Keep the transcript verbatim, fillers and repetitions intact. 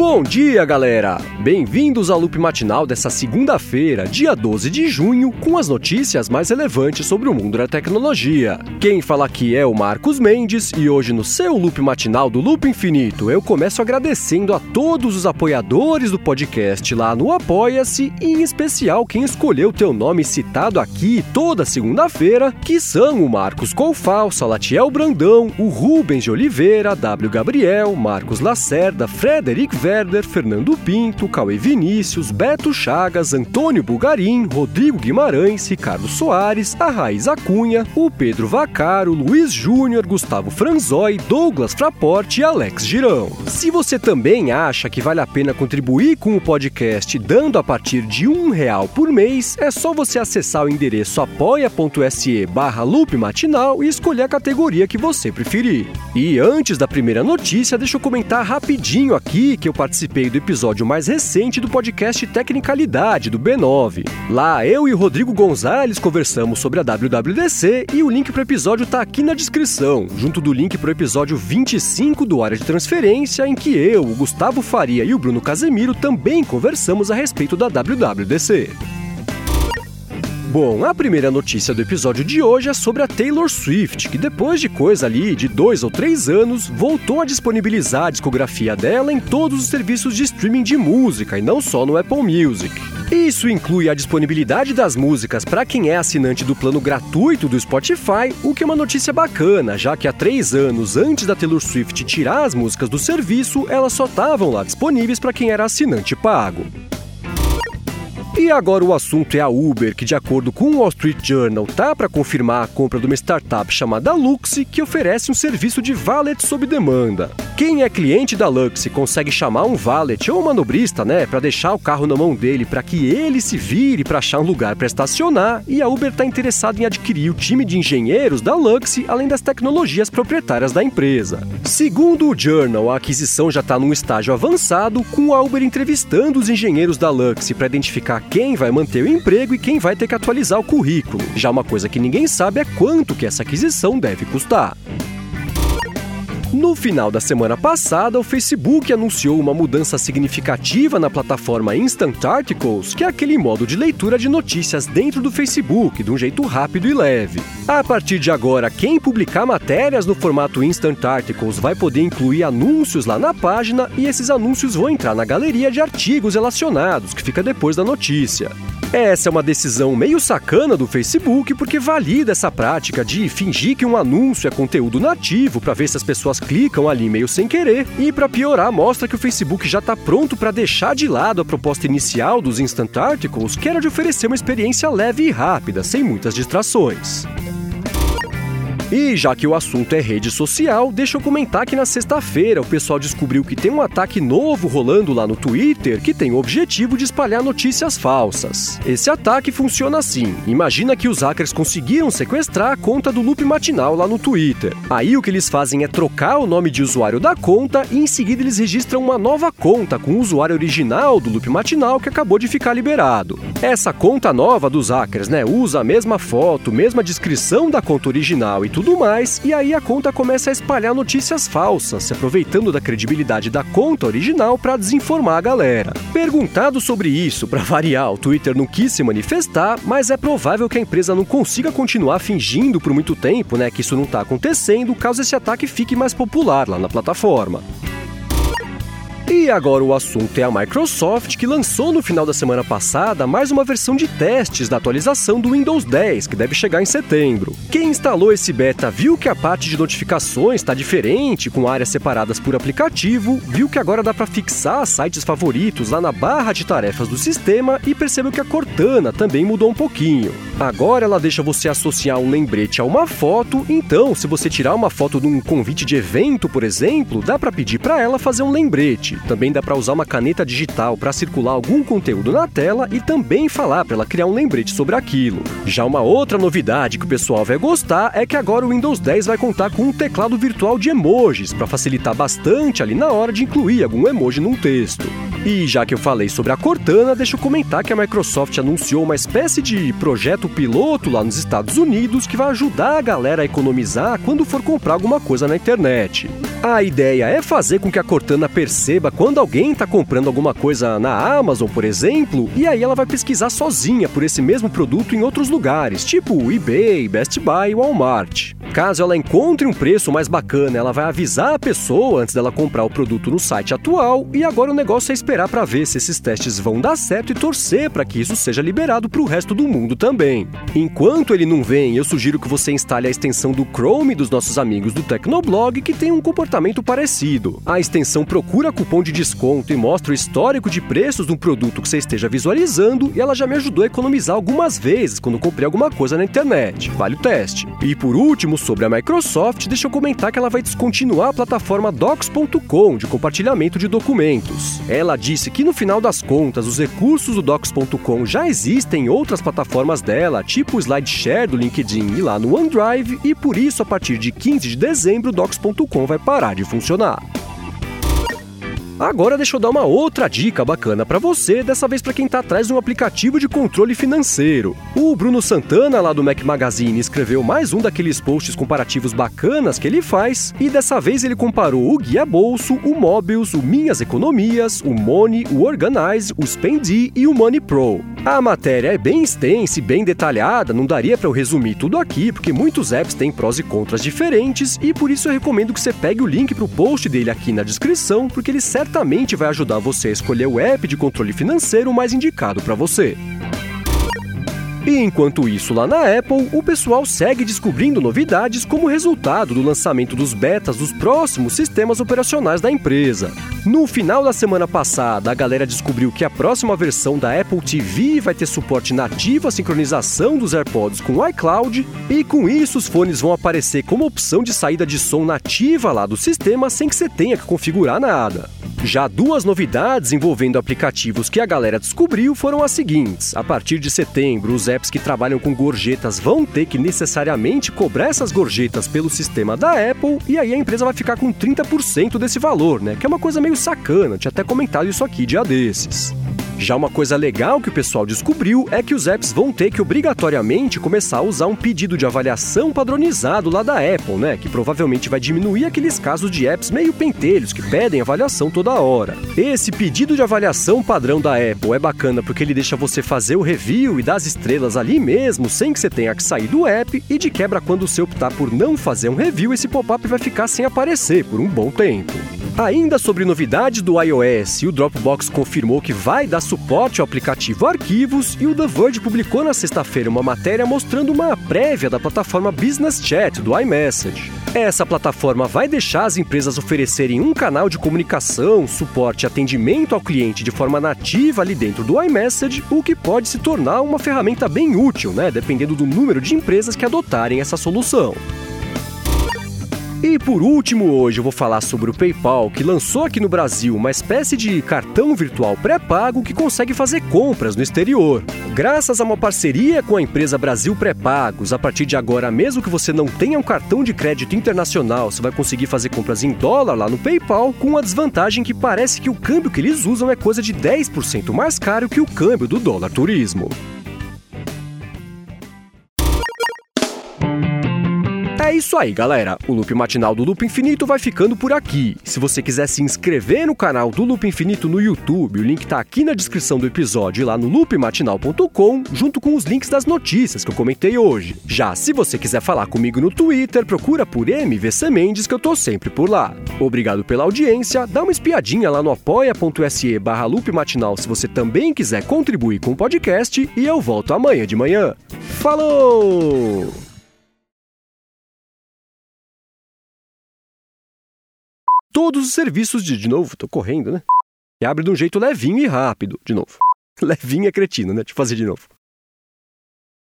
Bom dia, galera! Bem-vindos ao Loop Matinal dessa segunda-feira, dia doze de junho, com as notícias mais relevantes sobre o mundo da tecnologia. Quem fala aqui é o Marcos Mendes e hoje no seu Loop Matinal do Loop Infinito eu começo agradecendo a todos os apoiadores do podcast lá no Apoia-se e em especial quem escolheu ter o nome citado aqui toda segunda-feira, que são o Marcos Colfal, Salatiel Brandão, o Rubens de Oliveira, W. Gabriel, Marcos Lacerda, Frederic Werder, Fernando Pinto, Cauê Vinícius, Beto Chagas, Antônio Bugarim, Rodrigo Guimarães, Ricardo Soares, a Raiza Cunha, o Pedro Vacaro, Luiz Júnior, Gustavo Franzói, Douglas Fraporte e Alex Girão. Se você também acha que vale a pena contribuir com o podcast dando a partir de um real por mês, é só você acessar o endereço apoia.se barra Loop Matinal e escolher a categoria que você preferir. E antes da primeira notícia, deixa eu comentar rapidinho aqui que eu participei do episódio mais recente do podcast Tecnicalidade, do B nove. Lá, eu e o Rodrigo Gonzalez conversamos sobre a W W D C e o link para o episódio tá aqui na descrição, junto do link para o episódio vinte e cinco do Área de Transferência, em que eu, o Gustavo Faria e o Bruno Casemiro também conversamos a respeito da W W D C. Bom, a primeira notícia do episódio de hoje é sobre a Taylor Swift, que depois de coisa ali de dois ou três anos, voltou a disponibilizar a discografia dela em todos os serviços de streaming de música e não só no Apple Music. Isso inclui a disponibilidade das músicas para quem é assinante do plano gratuito do Spotify, o que é uma notícia bacana, já que há três anos antes da Taylor Swift tirar as músicas do serviço, elas só estavam lá disponíveis para quem era assinante pago. E agora o assunto é a Uber, que de acordo com o Wall Street Journal tá para confirmar a compra de uma startup chamada Luxy, que oferece um serviço de valet sob demanda. Quem é cliente da Luxy consegue chamar um valet ou um manobrista, né, para deixar o carro na mão dele para que ele se vire para achar um lugar para estacionar, e a Uber está interessada em adquirir o time de engenheiros da Luxy, além das tecnologias proprietárias da empresa. Segundo o Journal, a aquisição já está num estágio avançado, com a Uber entrevistando os engenheiros da Luxy para identificar quem vai manter o emprego e quem vai ter que atualizar o currículo. Já uma coisa que ninguém sabe é quanto que essa aquisição deve custar. No final da semana passada, o Facebook anunciou uma mudança significativa na plataforma Instant Articles, que é aquele modo de leitura de notícias dentro do Facebook, de um jeito rápido e leve. A partir de agora, quem publicar matérias no formato Instant Articles vai poder incluir anúncios lá na página e esses anúncios vão entrar na galeria de artigos relacionados, que fica depois da notícia. Essa é uma decisão meio sacana do Facebook porque valida essa prática de fingir que um anúncio é conteúdo nativo para ver se as pessoas clicam ali meio sem querer e, para piorar, mostra que o Facebook já está pronto para deixar de lado a proposta inicial dos Instant Articles, que era de oferecer uma experiência leve e rápida, sem muitas distrações. E já que o assunto é rede social, deixa eu comentar que na sexta-feira o pessoal descobriu que tem um ataque novo rolando lá no Twitter que tem o objetivo de espalhar notícias falsas. Esse ataque funciona assim: imagina que os hackers conseguiram sequestrar a conta do Loop Matinal lá no Twitter. Aí o que eles fazem é trocar o nome de usuário da conta e em seguida eles registram uma nova conta com o usuário original do Loop Matinal que acabou de ficar liberado. Essa conta nova dos hackers, né, usa a mesma foto, mesma descrição da conta original e tudo mais, e aí a conta começa a espalhar notícias falsas, se aproveitando da credibilidade da conta original para desinformar a galera. Perguntado sobre isso, para variar, o Twitter não quis se manifestar, mas é provável que a empresa não consiga continuar fingindo por muito tempo, né, que isso não está acontecendo, caso esse ataque fique mais popular lá na plataforma. E agora o assunto é a Microsoft, que lançou no final da semana passada mais uma versão de testes da atualização do Windows dez, que deve chegar em setembro. Quem instalou esse beta viu que a parte de notificações está diferente, com áreas separadas por aplicativo, viu que agora dá para fixar sites favoritos lá na barra de tarefas do sistema e percebeu que a Cortana também mudou um pouquinho. Agora ela deixa você associar um lembrete a uma foto, então se você tirar uma foto de um convite de evento, por exemplo, dá para pedir para ela fazer um lembrete. Também dá para usar uma caneta digital para circular algum conteúdo na tela e também falar para ela criar um lembrete sobre aquilo. Já uma outra novidade que o pessoal vai gostar é que agora o Windows dez vai contar com um teclado virtual de emojis para facilitar bastante ali na hora de incluir algum emoji num texto. E já que eu falei sobre a Cortana, deixa eu comentar que a Microsoft anunciou uma espécie de projeto piloto lá nos Estados Unidos que vai ajudar a galera a economizar quando for comprar alguma coisa na internet. A ideia é fazer com que a Cortana perceba quando alguém está comprando alguma coisa na Amazon, por exemplo, e aí ela vai pesquisar sozinha por esse mesmo produto em outros lugares, tipo eBay, Best Buy e Walmart. Caso ela encontre um preço mais bacana, ela vai avisar a pessoa antes dela comprar o produto no site atual, e agora o negócio é esperar para ver se esses testes vão dar certo e torcer para que isso seja liberado para o resto do mundo também. Enquanto ele não vem, eu sugiro que você instale a extensão do Chrome dos nossos amigos do Tecnoblog, que tem um comportamento parecido. A extensão procura cupom de desconto e mostra o histórico de preços de um produto que você esteja visualizando, e ela já me ajudou a economizar algumas vezes quando comprei alguma coisa na internet. Vale o teste. E por último, sobre a Microsoft, deixa eu comentar que ela vai descontinuar a plataforma docs ponto com de compartilhamento de documentos. Ela disse que no final das contas, os recursos do docs ponto com já existem em outras plataformas dela, tipo o SlideShare do LinkedIn e lá no OneDrive, e por isso, a partir de quinze de dezembro, o docs ponto com vai parar de funcionar. Agora deixa eu dar uma outra dica bacana para você, dessa vez para quem está atrás de um aplicativo de controle financeiro. O Bruno Santana, lá do Mac Magazine, escreveu mais um daqueles posts comparativos bacanas que ele faz, e dessa vez ele comparou o Guia Bolso, o Mobius, o Minhas Economias, o Money, o Organize, o Spendi e o Money Pro. A matéria é bem extensa e bem detalhada, não daria para eu resumir tudo aqui, porque muitos apps têm prós e contras diferentes, e por isso eu recomendo que você pegue o link para o post dele aqui na descrição, porque ele certamente vai ajudar você a escolher o app de controle financeiro mais indicado para você. E enquanto isso, lá na Apple, o pessoal segue descobrindo novidades como resultado do lançamento dos betas dos próximos sistemas operacionais da empresa. No final da semana passada, a galera descobriu que a próxima versão da Apple T V vai ter suporte nativo à sincronização dos AirPods com o iCloud, e com isso os fones vão aparecer como opção de saída de som nativa lá do sistema sem que você tenha que configurar nada. Já duas novidades envolvendo aplicativos que a galera descobriu foram as seguintes. A partir de setembro, os apps que trabalham com gorjetas vão ter que necessariamente cobrar essas gorjetas pelo sistema da Apple, e aí a empresa vai ficar com trinta por cento desse valor, né? Que é uma coisa meio sacana, tinha até comentado isso aqui dia desses. Já uma coisa legal que o pessoal descobriu é que os apps vão ter que obrigatoriamente começar a usar um pedido de avaliação padronizado lá da Apple, né? Que provavelmente vai diminuir aqueles casos de apps meio pentelhos que pedem avaliação toda hora. Esse pedido de avaliação padrão da Apple é bacana porque ele deixa você fazer o review e dar as estrelas ali mesmo, sem que você tenha que sair do app, e de quebra, quando você optar por não fazer um review, esse pop-up vai ficar sem aparecer por um bom tempo. Ainda sobre novidades do iOS, o Dropbox confirmou que vai dar suporte ao aplicativo Arquivos, e o The Verge publicou na sexta-feira uma matéria mostrando uma prévia da plataforma Business Chat do iMessage. Essa plataforma vai deixar as empresas oferecerem um canal de comunicação, suporte e atendimento ao cliente de forma nativa ali dentro do iMessage, o que pode se tornar uma ferramenta bem útil, né? Dependendo do número de empresas que adotarem essa solução. E por último, hoje eu vou falar sobre o PayPal, que lançou aqui no Brasil uma espécie de cartão virtual pré-pago que consegue fazer compras no exterior. Graças a uma parceria com a empresa Brasil Pré-Pagos, a partir de agora, mesmo que você não tenha um cartão de crédito internacional, você vai conseguir fazer compras em dólar lá no PayPal, com a desvantagem que parece que o câmbio que eles usam é coisa de dez por cento mais caro que o câmbio do dólar turismo. É isso aí, galera. O Loop Matinal do Loop Infinito vai ficando por aqui. Se você quiser se inscrever no canal do Loop Infinito no YouTube, o link tá aqui na descrição do episódio e lá no loop matinal ponto com, junto com os links das notícias que eu comentei hoje. Já se você quiser falar comigo no Twitter, procura por M V C Mendes, que eu tô sempre por lá. Obrigado pela audiência, dá uma espiadinha lá no apoia.se barra Loop Matinal se você também quiser contribuir com o podcast, e eu volto amanhã de manhã. Falou! Todos os serviços de... De novo, tô correndo, né? E abre de um jeito levinho e rápido. De novo. Levinho é cretino, né? Deixa eu fazer de novo.